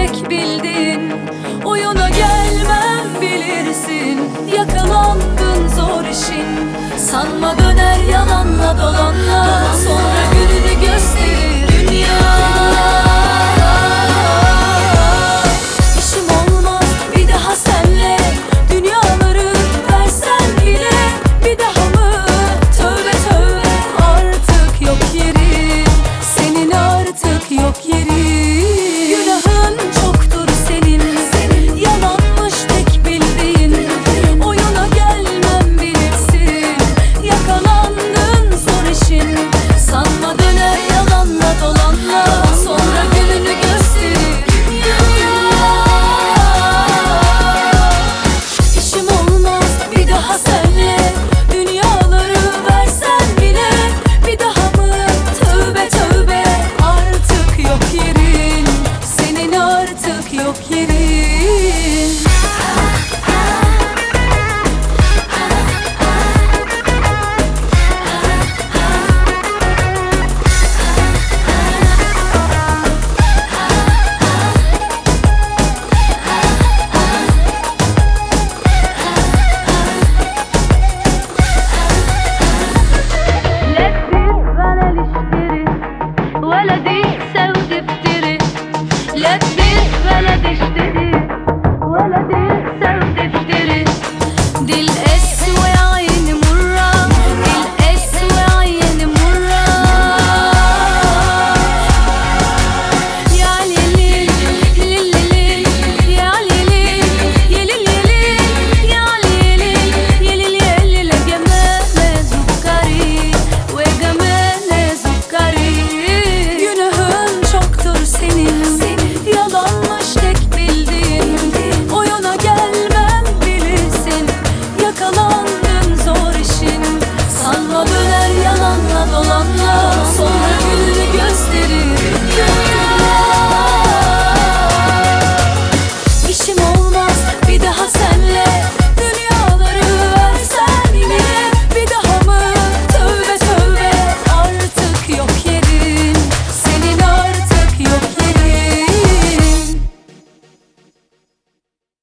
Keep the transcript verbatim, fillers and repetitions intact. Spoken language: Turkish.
tek bildiğin. Oyuna gelmem bilirsin, yakalandın zor işin. Sanma döner yalanla dolanla, sonra gününü gösterir dünya. İşim olmaz bir daha senle, dünyaları versen bile. Bir daha mı? Tövbe tövbe, artık yok yerin, senin artık yok yerin. Günahın çoktur senin, senin yalanmış tek bildiğin. Oyuna gelmem bilirsin, yakalandın zor işin. Sanma döner yalanla dolanla, sonra gününü gösterir dünya. İşim olmaz bir daha senle, dünyaları versen bile. Bir daha mı? Tövbe tövbe, artık yok yerin, senin artık yok yerin. لا تبيع ولا نشتري، ولا دي سود افتري. لا تبيع ولا تشتري،